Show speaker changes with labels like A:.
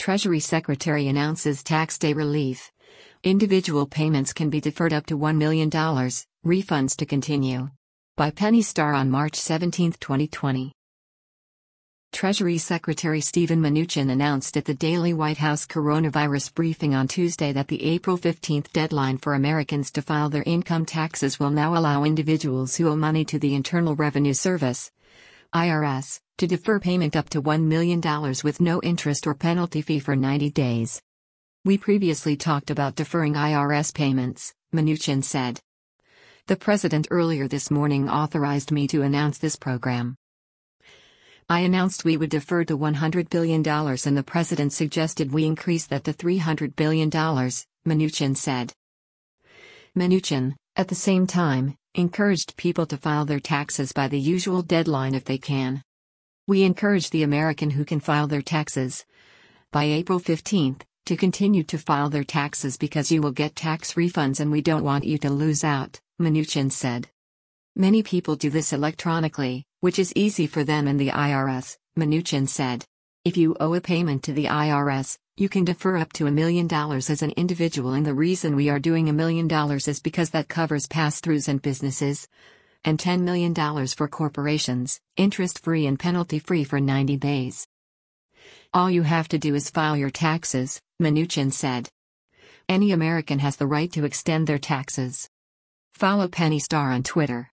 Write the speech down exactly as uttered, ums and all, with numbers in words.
A: Treasury Secretary announces tax day relief. Individual payments can be deferred up to one million dollars, refunds to continue. By Penny Starr on March seventeenth, twenty twenty. Treasury Secretary Steven Mnuchin announced at the daily White House coronavirus briefing on Tuesday that the April fifteenth deadline for Americans to file their income taxes will now allow individuals who owe money to the Internal Revenue Service, I R S, to defer payment up to one million dollars with no interest or penalty fee for ninety days. We previously talked about deferring I R S payments, Mnuchin said. The president earlier this morning authorized me to announce this program. I announced we would defer to one hundred billion dollars and the president suggested we increase that to three hundred billion dollars, Mnuchin said. Mnuchin, at the same time, encouraged people to file their taxes by the usual deadline if they can. We encourage the American who can file their taxes by April fifteenth to continue to file their taxes because you will get tax refunds and we don't want you to lose out, Mnuchin said. Many people do this electronically, which is easy for them and the I R S, Mnuchin said. If you owe a payment to the I R S, you can defer up to a million dollars as an individual, and the reason we are doing a million dollars is because that covers pass-throughs and businesses, and ten million dollars for corporations, interest-free and penalty-free for ninety days. All you have to do is file your taxes, Mnuchin said. Any American has the right to extend their taxes. Follow Penny Starr on Twitter.